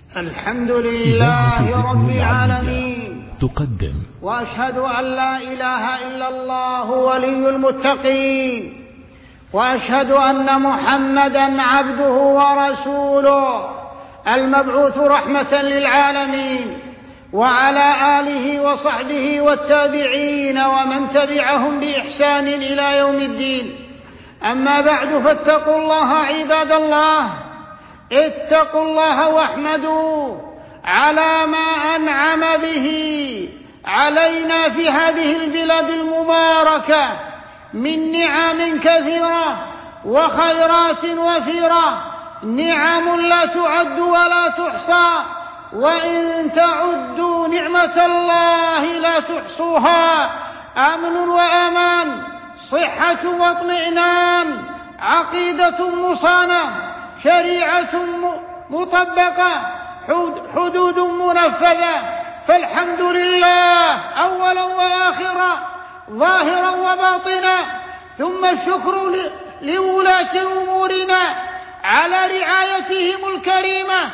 الحمد لله رب العالمين، تقدم وأشهد أن لا إله إلا الله ولي المتقين، وأشهد أن محمدًا عبده ورسوله المبعوث رحمة للعالمين، وعلى آله وصحبه والتابعين ومن تبعهم بإحسان إلى يوم الدين. أما بعد، فاتقوا الله عباد الله، اتقوا الله واحمدوا على ما أنعم به علينا في هذه البلاد المباركة من نعم كثيرة وخيرات وفيرة، نعم لا تعد ولا تحصى، وإن تعدوا نعمة الله لا تحصوها. أمن وأمان، صحة واطمئنان، عقيدة مصانة، شريعة مطبقة، حدود منفذة. فالحمد لله أولا وآخرا، ظاهرا وباطنا، ثم الشكر لولاة أمورنا على رعايتهم الكريمة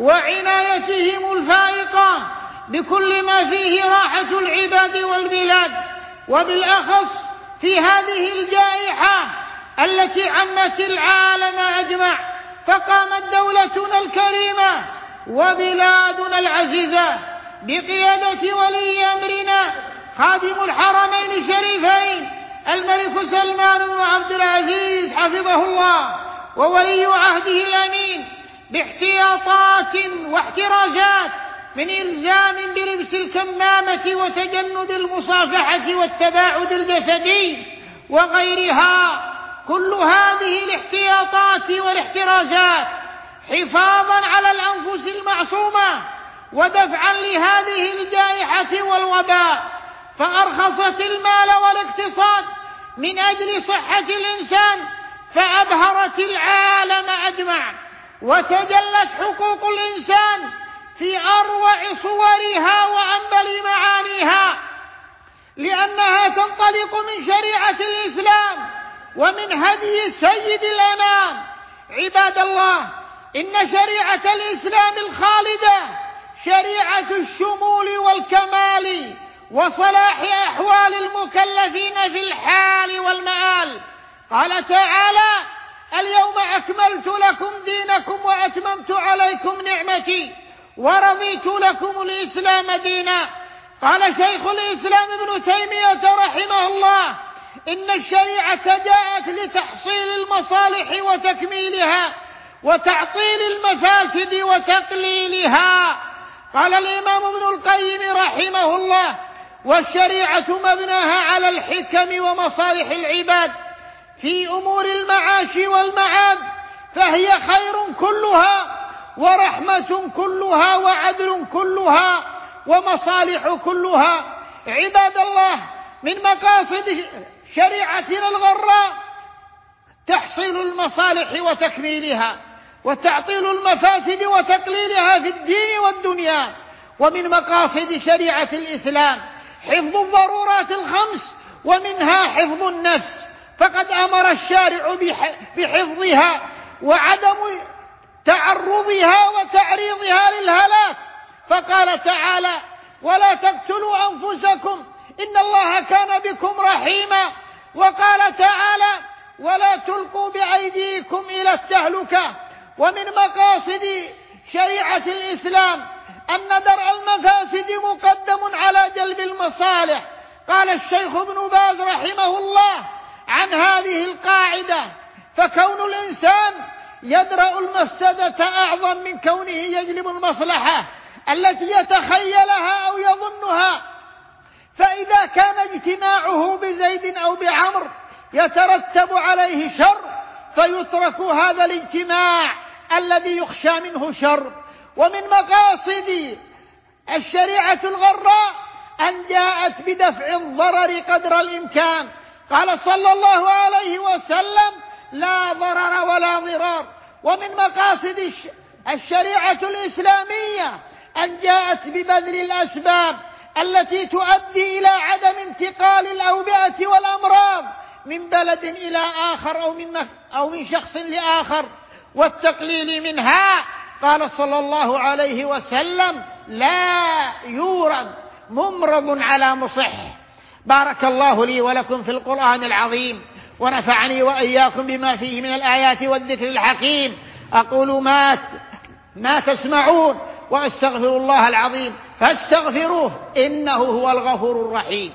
وعنايتهم الفائقة بكل ما فيه راحة العباد والبلاد، وبالأخص في هذه الجائحة التي عمت العالم أجمع. فقامت دولتنا الكريمة وبلادنا العزيزة بقيادة ولي أمرنا خادم الحرمين الشريفين الملك سلمان بن عبد العزيز حفظه الله، وولي عهده الأمين، باحتياطات واحترازات من إلزام بلبس الكمامة وتجنب المصافحة والتباعد الجسدي وغيرها. كل هذه الاحتياطات والاحترازات حفاظا على الأنفس المعصومة ودفعا لهذه الجائحة والوباء، فأرخصت المال والاقتصاد من أجل صحة الإنسان، فأبهرت العالم أجمع، وتجلت حقوق الإنسان في أروع صورها وأنبل معانيها، لأنها تنطلق من شريعة الإسلام ومن هدي سيد الأنام. عباد الله، إن شريعة الإسلام الخالدة شريعة الشمول والكمال وصلاح أحوال المكلفين في الحال والمآل. قال تعالى: اليوم أكملت لكم دينكم وأتممت عليكم نعمتي ورضيت لكم الإسلام دينا. قال شيخ الإسلام ابن تيمية رحمه الله: إن الشريعة جاءت لتحصيل المصالح وتكميلها وتعطيل المفاسد وتقليلها. قال الإمام ابن القيم رحمه الله: والشريعة مبناها على الحكم ومصالح العباد في أمور المعاش والمعاد، فهي خير كلها ورحمة كلها وعدل كلها ومصالح كلها. عباد الله، من مقاصد شريعتنا الغراء تحصيل المصالح وتكميلها وتعطيل المفاسد وتقليلها في الدين والدنيا. ومن مقاصد شريعة الإسلام حفظ الضرورات الخمس، ومنها حفظ النفس، فقد أمر الشارع بحفظها وعدم تعرضها وتعريضها للهلاك، فقال تعالى: ولا تقتلوا أنفسكم إن الله كان بكم رحيما. وقال تعالى: ولا تلقوا بأيديكم إلى التهلكة. ومن مقاصد شريعة الإسلام أن درء المفاسد مقدم على جلب المصالح. قال الشيخ ابن باز رحمه الله عن هذه القاعدة: فكون الإنسان يدرأ المفسدة أعظم من كونه يجلب المصلحة التي يتخيلها أو يظنها. فإذا كان اجتماعه بزيد أو بعمر يترتب عليه شر، فيترك هذا الاجتماع الذي يخشى منه شر. ومن مقاصد الشريعة الغراء أن جاءت بدفع الضرر قدر الإمكان. قال صلى الله عليه وسلم: لا ضرر ولا ضرار. ومن مقاصد الشريعة الإسلامية أن جاءت ببذل الأسباب التي تؤدي إلى عدم انتقال الأوبئة والأمراض من بلد إلى آخر أو من شخص لآخر، والتقليل منها، قال صلى الله عليه وسلم: لا يورد ممرض على مصح. بارك الله لي ولكم في القرآن العظيم، ونفعني وإياكم بما فيه من الآيات والذكر الحكيم. أقول ما تسمعون، وأستغفر الله العظيم فاستغفروه إنه هو الغفور الرحيم.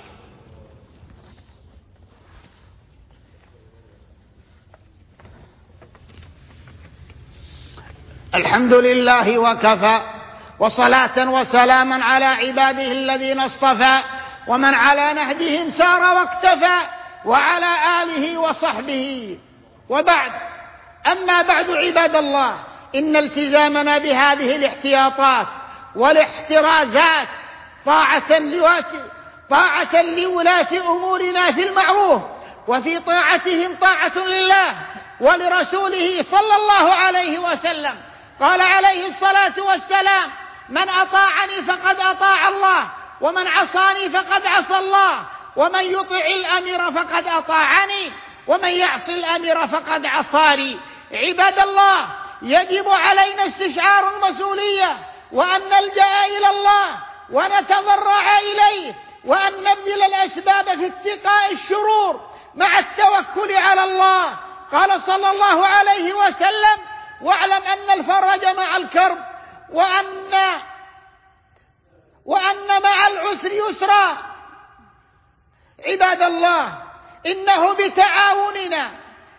الحمد لله وكفى، وصلاة وسلاما على عباده الذين اصطفى، ومن على نهجهم سار واكتفى، وعلى آله وصحبه، وبعد. أما بعد عباد الله، إن التزامنا بهذه الاحتياطات والاحترازات طاعة لولاة أمورنا في المعروف، وفي طاعتهم طاعة لله ولرسوله صلى الله عليه وسلم. قال عليه الصلاة والسلام: من أطاعني فقد أطاع الله، ومن عصاني فقد عصى الله، ومن يطع الأمر فقد أطاعني، ومن يعص الأمر فقد عصاني. عباد الله، يجب علينا استشعار المسؤولية، وأن نلجأ إلى الله ونتضرع إليه، وأن نبذل الأسباب في اتقاء الشرور مع التوكل على الله. قال صلى الله عليه وسلم: واعلم أن الفرج مع الكرب، وأن مع العسر يسرا. عباد الله، إنه بتعاوننا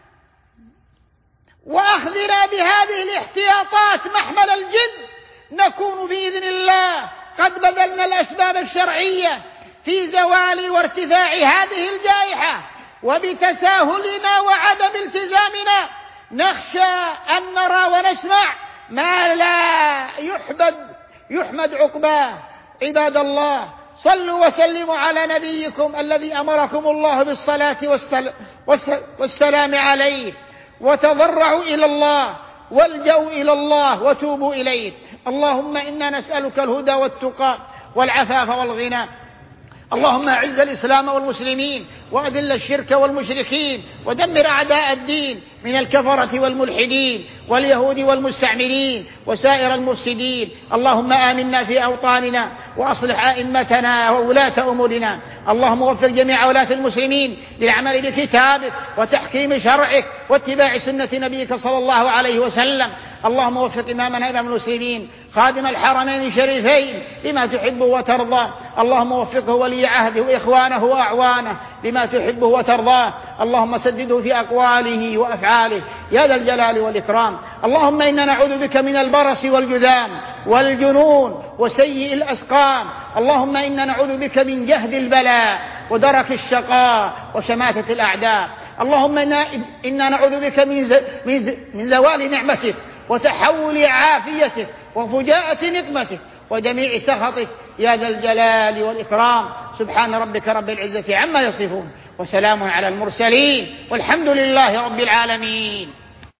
وأخذنا بهذه الاحتياطات محمل الجد نكون بإذن الله قد بذلنا الأسباب الشرعية في زوال وارتفاع هذه الجائحة. وبتساهلنا وعدم التزامنا نخشى أن نرى ونسمع ما لا يحمد عقباه. عباد الله، صلوا وسلموا على نبيكم الذي أمركم الله بالصلاة والسلام عليه، وتضرعوا إلى الله، والجوا إلى الله، وتوبوا إليه. اللهم إنا نسألك الهدى والتقى والعفاف والغنى. اللهم أعز الإسلام والمسلمين، وأذل الشرك والمشركين، ودمر أعداء الدين من الكفرة والملحدين واليهود والمستعمرين وسائر المفسدين. اللهم آمنا في أوطاننا، وأصلح أئمتنا وولاة أمورنا. اللهم وفق جميع ولاة المسلمين للعمل بكتابك وتحكيم شرعك واتباع سنة نبيك صلى الله عليه وسلم. اللهم وفق إمامنا إمام المسلمين خادم الحرمين الشريفين لما تحبه وترضى. اللهم وفقه ولي عهده وإخوانه وأعوانه لما تحبه وترضاه. اللهم سدده في أقواله وأفعاله يا ذا الجلال والإكرام. اللهم إنا نعوذ بك من البرص والجذام والجنون وسيء الأسقام. اللهم إنا نعوذ بك من جهد البلاء ودرك الشقاء وشماتة الأعداء. اللهم إنا نعوذ بك من زوال نعمتك وتحول عافيتك وفجاءة نقمتك وجميع سخطك يا ذا الجلال والإكرام. سبحان ربك رب العزة عما يصفون، وسلام على المرسلين، والحمد لله رب العالمين.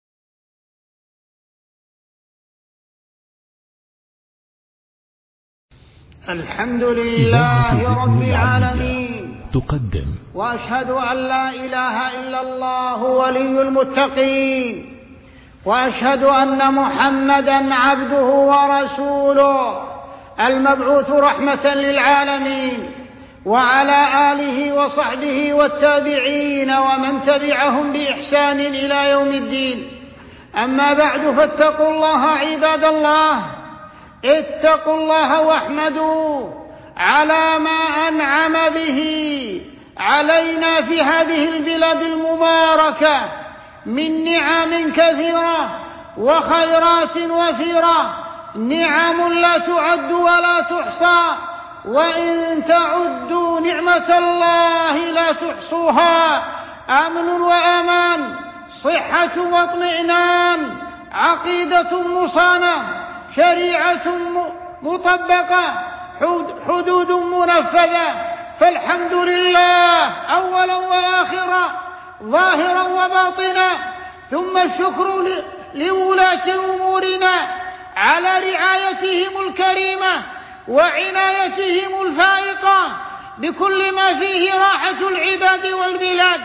الحمد لله رب العالمين. تقدم وأشهد أن لا إله إلا الله ولي المتقين، وأشهد أن محمدًا عبده ورسوله المبعوث رحمة للعالمين، وعلى آله وصحبه والتابعين ومن تبعهم بإحسان إلى يوم الدين. أما بعد، فاتقوا الله عباد الله، اتقوا الله واحمدوا على ما أنعم به علينا في هذه البلاد المباركة من نعم كثيرة وخيرات وفيرة، نعم لا تعد ولا تحصى، وإن تعدوا نعمة الله لا تحصوها. أمن وأمان، صحة واطمئنان، عقيدة مصانة، شريعة مطبقة، حدود منفذة. فالحمد لله أولا وآخرا، ظاهرا وباطنا، ثم الشكر لولاة أمورنا على رعايتهم الكريمة وعنايتهم الفائقة بكل ما فيه راحة العباد والبلاد،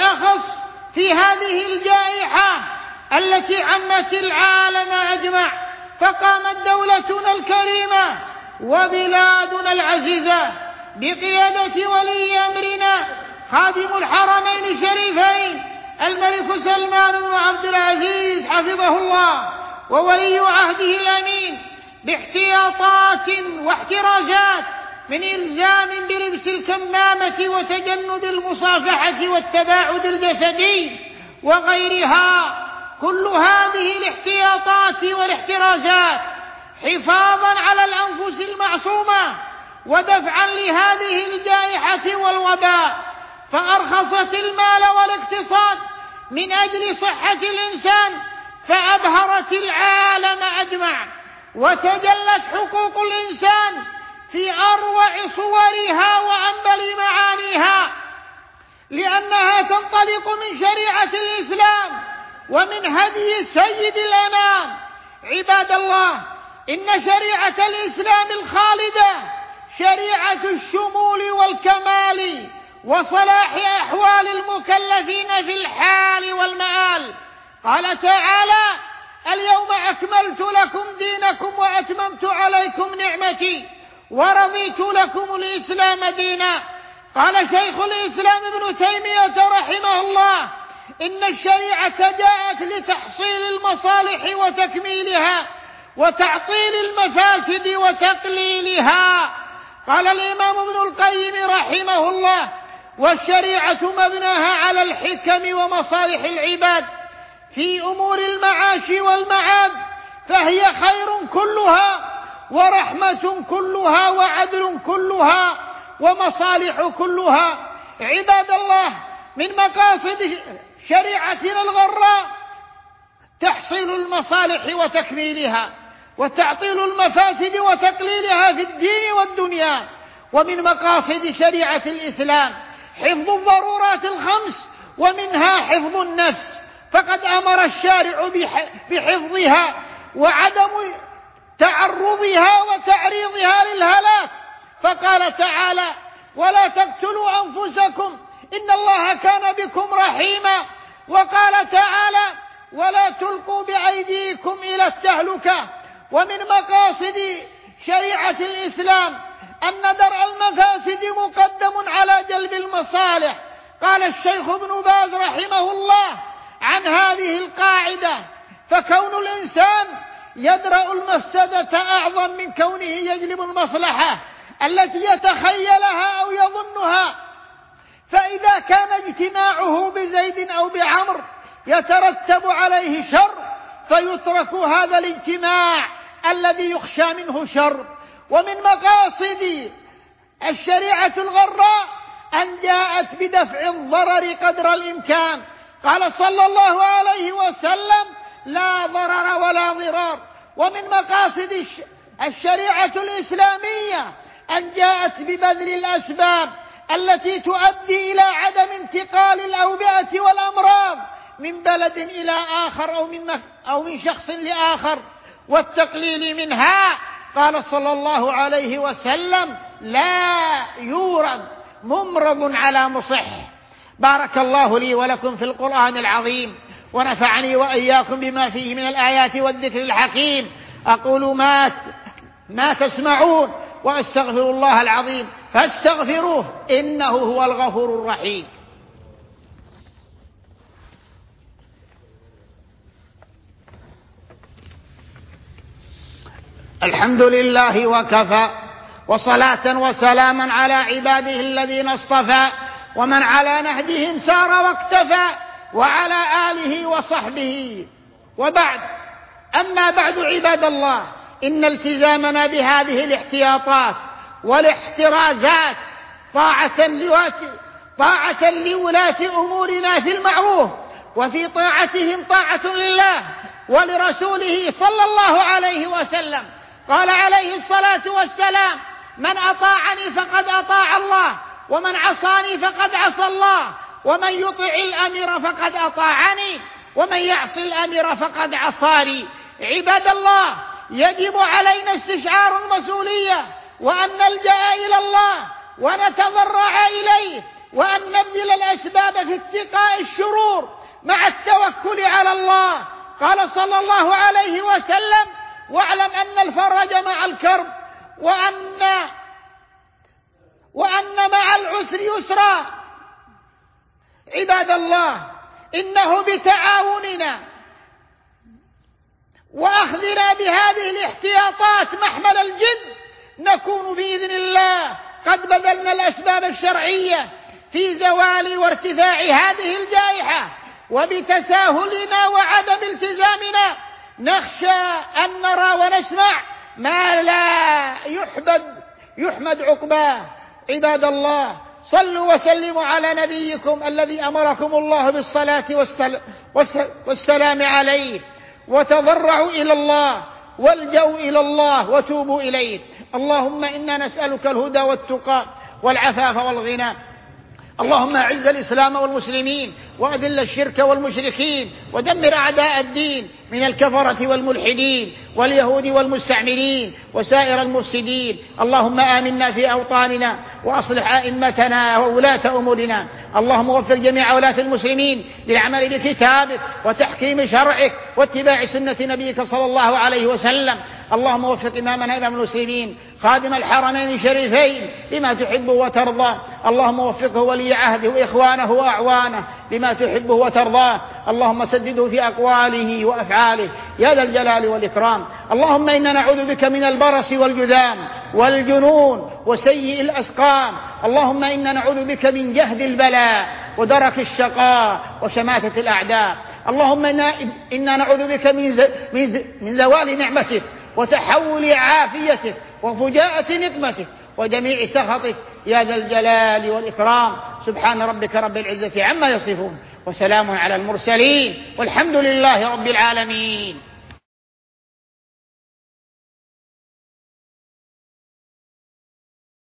وبالأخص في هذه الجائحة التي عمت العالم أجمع. فقامت دولتنا الكريمة وبلادنا العزيزة بقيادة ولي أمرنا خادم الحرمين الشريفين الملك سلمان بن عبد العزيز حفظه الله، وولي عهده الأمين، باحتياطات واحترازات من إلزام بلبس الكمامة وتجنب المصافحة والتباعد الجسدي وغيرها. كل هذه الاحتياطات والاحترازات حفاظا على الأنفس المعصومة ودفعا لهذه الجائحة والوباء، فأرخصت المال والاقتصاد من أجل صحة الإنسان، فأبهرت العالم أجمع، وتجلت حقوق الإنسان في أروع صورها وأنبل معانيها، لأنها تنطلق من شريعة الإسلام ومن هدي سيد الأنام. عباد الله، إن شريعة الإسلام الخالدة شريعة الشمول والكمال وصلاح أحوال المكلفين في الحال والمآل. قال تعالى: اليوم أكملت لكم دينكم وأتممت عليكم نعمتي ورضيت لكم الإسلام دينا. قال شيخ الإسلام ابن تيمية رحمه الله: إن الشريعة جاءت لتحصيل المصالح وتكميلها وتعطيل المفاسد وتقليلها. قال الإمام ابن القيم رحمه الله: والشريعة مبناها على الحكم ومصالح العباد في أمور المعاش والمعاد، فهي خير كلها ورحمة كلها وعدل كلها ومصالح كلها. عباد الله، من مقاصد شريعتنا الغراء تحصيل المصالح وتكميلها وتعطيل المفاسد وتقليلها في الدين والدنيا. ومن مقاصد شريعة الإسلام حفظ الضرورات الخمس، ومنها حفظ النفس، فقد أمر الشارع بحفظها وعدم تعرضها وتعريضها للهلاك، فقال تعالى: ولا تقتلوا أنفسكم إن الله كان بكم رحيما. وقال تعالى: ولا تلقوا بأيديكم إلى التهلكة. ومن مقاصد شريعة الإسلام أن درء المفاسد مقدم على جلب المصالح. قال الشيخ ابن باز رحمه الله عن هذه القاعدة: فكون الإنسان يدرأ المفسدة أعظم من كونه يجلب المصلحة التي يتخيلها أو يظنها. فإذا كان اجتماعه بزيد أو بعمر يترتب عليه شر، فيترك هذا الاجتماع الذي يخشى منه شر. ومن مقاصد الشريعة الغراء أن جاءت بدفع الضرر قدر الإمكان. قال صلى الله عليه وسلم: لا ضرر ولا ضرار. ومن مقاصد الشريعة الإسلامية أن جاءت ببذل الأسباب التي تؤدي إلى عدم انتقال الأوبئة والأمراض من بلد إلى آخر أو من شخص لآخر والتقليل منها. قال صلى الله عليه وسلم: لا يورد ممرض على مصح. بارك الله لي ولكم في القرآن العظيم، ونفعني وإياكم بما فيه من الآيات والذكر الحكيم. أقول ما تسمعون، وأستغفر الله العظيم فاستغفروه إنه هو الغفور الرحيم. الحمد لله وكفى، وصلاة وسلاما على عباده الذين اصطفى، ومن على نهجهم سار واقتفى، وعلى آله وصحبه. وبعد، أما بعد عباد الله، إن التزامنا بهذه الاحتياطات والاحترازات طاعة لولاة أمورنا في المعروف، وفي طاعتهم طاعة لله ولرسوله صلى الله عليه وسلم. قال عليه الصلاة والسلام: من أطاعني فقد أطاع الله، ومن عصاني فقد عصى الله، ومن يطع الأمير فقد أطاعني، ومن يعص الأمير فقد عصاني. عباد الله، يجب علينا استشعار المسؤولية، وأن نلجأ إلى الله ونتضرع إليه، وأن نبذل الأسباب في اتقاء الشرور مع التوكل على الله. قال صلى الله عليه وسلم: واعلم أن الفرج مع الكرب، وأن مع العسر يسرا. عباد الله، إنه بتعاوننا وأخذنا بهذه الاحتياطات محمل الجد نكون بإذن الله قد بذلنا الأسباب الشرعية في زوال وارتفاع هذه الجائحة. وبتساهلنا وعدم التزامنا نخشى أن نرى ونسمع ما لا يحمد عقباه. عباد الله، صلوا وسلموا على نبيكم الذي أمركم الله بالصلاة والسلام عليه، وتضرعوا إلى الله والجوا إلى الله وتوبوا إليه. اللهم إنا نسألك الهدى والتقى والعفاف والغنى. اللهم أعز الإسلام والمسلمين وأذل الشرك والمشركين ودمر أعداء الدين من الكفرة والملحدين واليهود والمستعمرين وسائر المفسدين. اللهم آمنا في أوطاننا وأصلح أئمتنا وولاة أمورنا. اللهم وفق جميع ولاة المسلمين للعمل بكتابك وتحكيم شرعك واتباع سنة نبيك صلى الله عليه وسلم. اللهم وفق إمامنا إمام المسلمين خادم الحرمين الشريفين لما تحبه وترضاه. اللهم وفقه ولي عهده وإخوانه وأعوانه لما تحبه وترضاه. اللهم سدده في أقواله وأفعاله يا ذا الجلال والإكرام. اللهم إنا نعوذ بك من البرص والجذام والجنون وسيء الأسقام. اللهم إنا نعوذ بك من جهد البلاء ودرك الشقاء وشماتة الأعداء. اللهم إنا نعوذ بك من زوال نعمتك وتحول عافيتك وفجاءة نقمتك وجميع سخطك يا ذا الجلال والإكرام. سبحان ربك رب العزة عما يصفون وسلام على المرسلين والحمد لله رب العالمين.